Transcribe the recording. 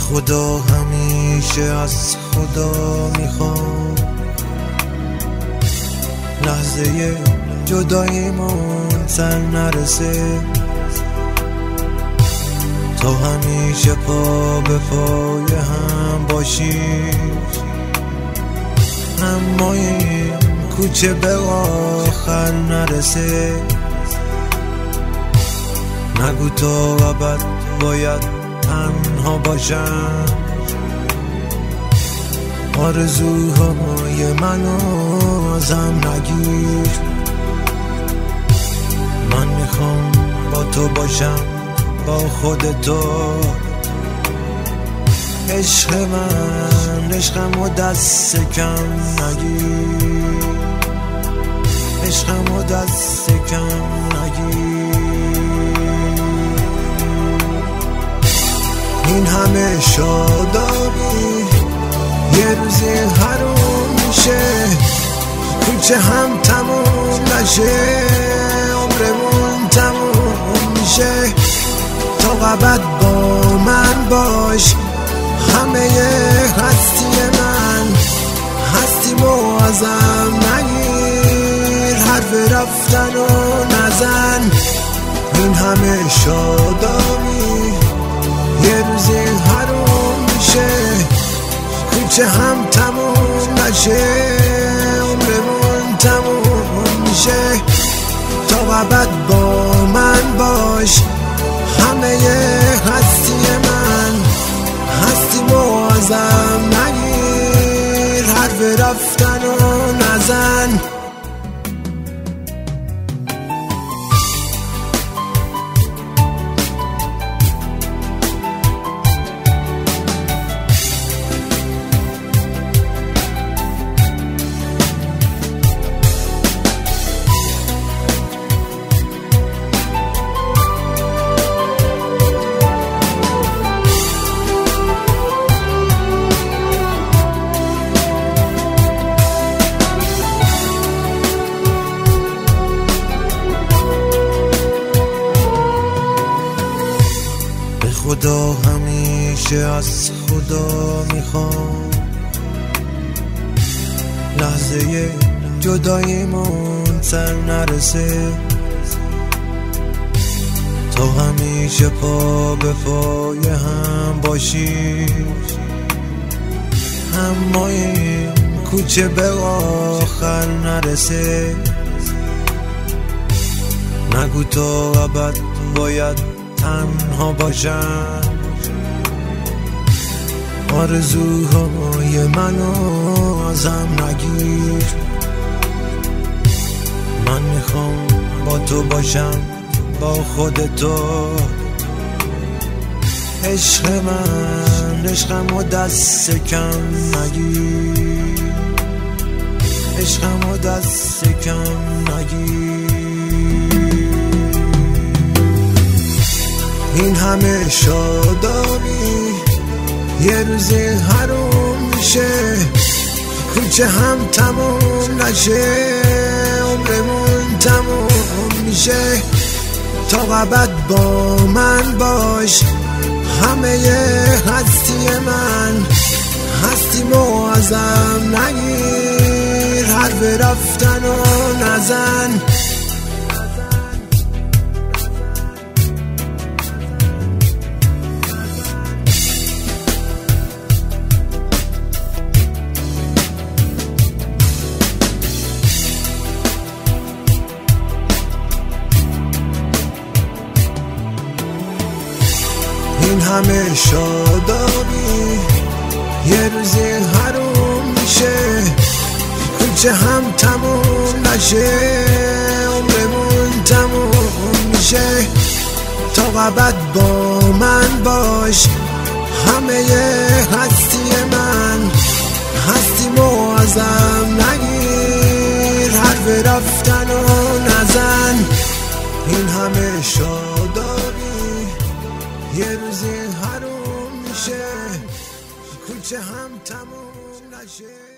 خدا همیشه از خدا میخوام لحظه جداییمون سر نرسه، تا همیشه پا به پای هم باشیم، اما این کوچه به آخر نرسه. نگو تا ابد باید تنها باشم، آرزوهای منو ازم نگیر. من میخوام با تو باشم، با خود تو. عشق من عشقمو دست کم نگیر، عشقمو دست کم نگیر. این همه شادابی یه روزی حروم میشه، کوچه هم تموم نشه، عمرمون تموم میشه. تا ابد با من باش، همه هستی من، هستیمو ازم نگیر، حرف رفتن و نزن. این همه شادابی یه روزی حروم میشه، کوچه هم تموم نشه، عمرمون تموم میشه. تا ابد با من باش، همه هستی من، هستیمو ازم نگیر، حرف رفتن و نزن. خدا همیشه از خدا میخوام لحظه جداییمون سر نرسه، تا همیشه پا به پای هم باشیم، اما این کوچه به آخر نرسه. نگو تا ابد باید تنها باشم، آرزوهای منو ازم نگیر. من میخوام با تو باشم، با خود تو. عشق من عشقمو دست کم نگیر، عشقمو دست کم نگیر. این همه شادابی یه روزی حروم میشه، کوچه هم تموم نشه، عمرمون تموم میشه. تا ابد با من باش، همه هستی من، هستیمو ازم نگیر، حرف رفتن و نزن. این همه شادابی یه روزی حروم میشه، کوچه هم تموم نشه، عمرمون تموم میشه. تا ابد با من باش، همه هستی من، هستیمو ازم نگیر، حرف رفتن و نزن. این همه شادابی یه روزی حروم میشه، کوچه هم تموم نشه.